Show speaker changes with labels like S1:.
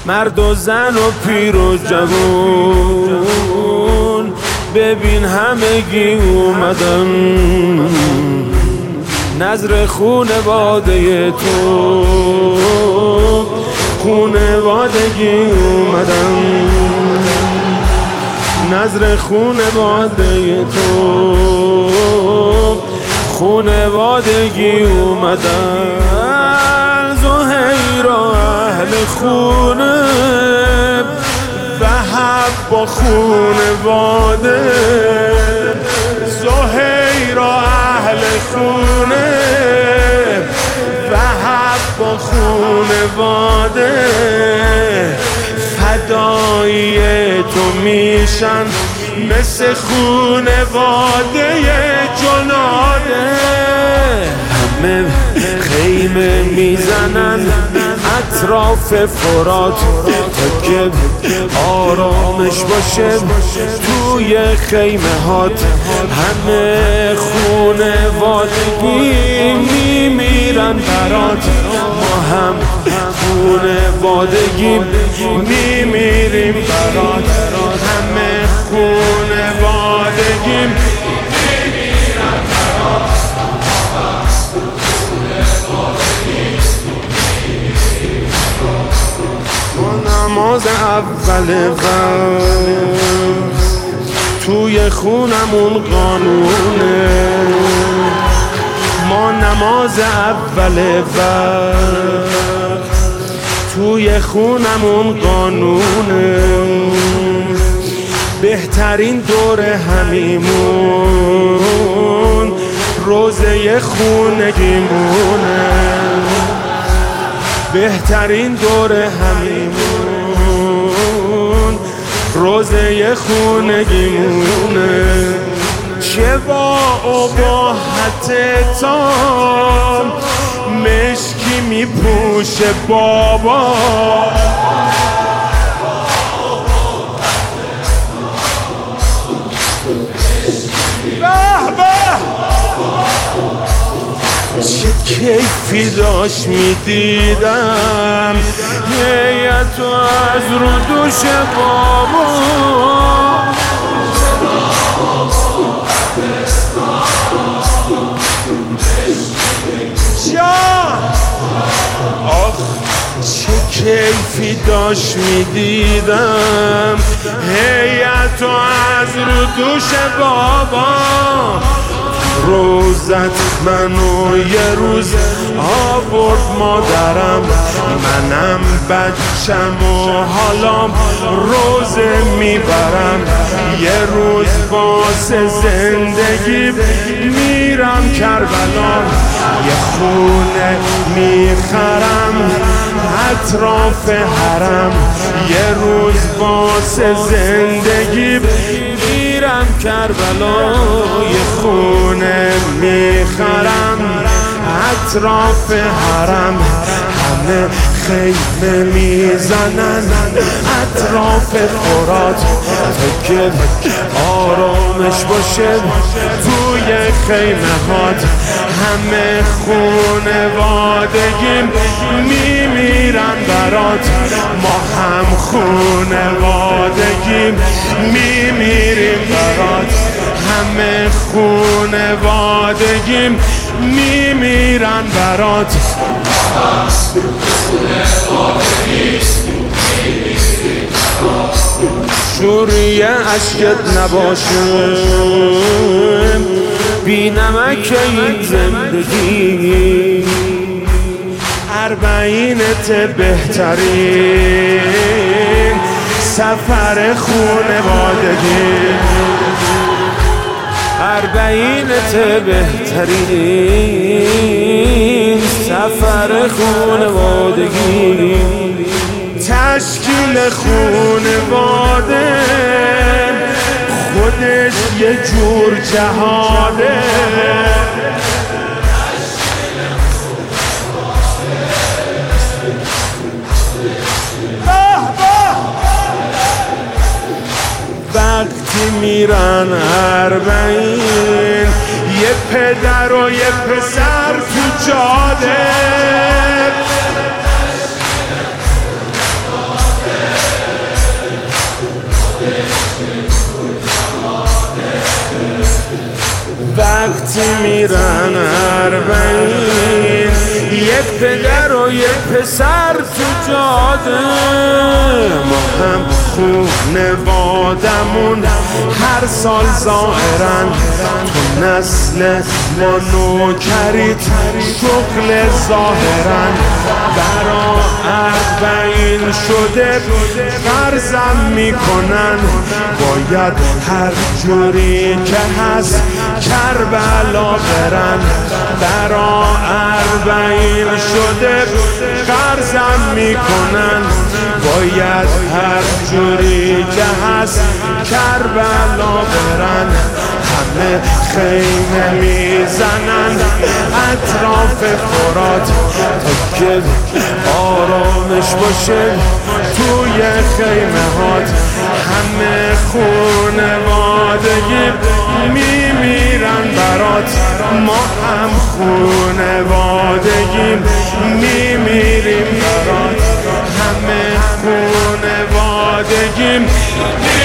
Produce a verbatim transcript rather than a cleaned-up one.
S1: مرد و زن و پیر و جوون، ببین همگی اومدن نظر خونواده تو، خونوادگی اومدن نظر خونواده تو، خونوادگی اومدن. زهیرا اهل خونه وهب با خونواده، زهیرا اهل خونه وهب با خونواده، فدایی تو میشن مثل خونواده جناده. همه خیمه میزنن اطراف فرات تا که آرامش باشه توی خیمه هات. همه خونوادگی میمیرن برات، ما هم خونوادگی میمیریم برات. همه خونوادگی میمیرن برات. ما نماز اول وقت توی خونمون قانونه، ما نماز اول وقت توی خونمون قانونه، بهترین دور همیمون روزه خونگیمونه، بهترین دور همیمون روزه خونگیمونه. چه با اباحت تام مشکی میپوشه بابا، چه کیفی داشت میدیدم هیئتو از رو دوش بابا. آخ چه کیفی داشت میدیدم هیئتو از رو دوش بابا. روزت منو یه روز آورد مادرم، منم بچم و حالا روزه میبرم. یه روز واسه زندگی میرم کربلا، یه خونه میخرم اطراف حرم. یه روز واسه زندگی میرم کربلا، یه خونه میخرم اطراف حرم. همه خیمه میزنن اطراف فرات تا که آرامش باشه توی خیمه هات. همه خونوادگیم میمیرن برات، ما هم خونوادگیم میمیریم برات. همه خونوادگیم میمیرن برات. شوریه عشقت نباشه بی نمک این زندگی، اربعینت بهترین سفر خونوادگی، اربعینت بهترین سفر خونوادگی. تشکیل خونواده خودش یه جور جهاده، وقتی میرن اربعین یه پدر و یه پسر تو جاده، وقتی میرن اربعین، یه پدر و یه پسر تو جاده، ما هم خونوادمون هر سال ظاهرن تو نسل ما نوکریت شغل ظاهرن. برا اربعین شده قرضم میکنن، باید هر جوری که هست کربلا برن. برا اربعین شده قرضم میکنن، باید هر جوری که هست کربلا برن. همه خیمه میزنن اطراف فرات تا که آرامش باشه توی خیمه هات. همه خونوادگی میمیرن برات، ما هم خونوادگی میمیریم برات. همه خونوادگی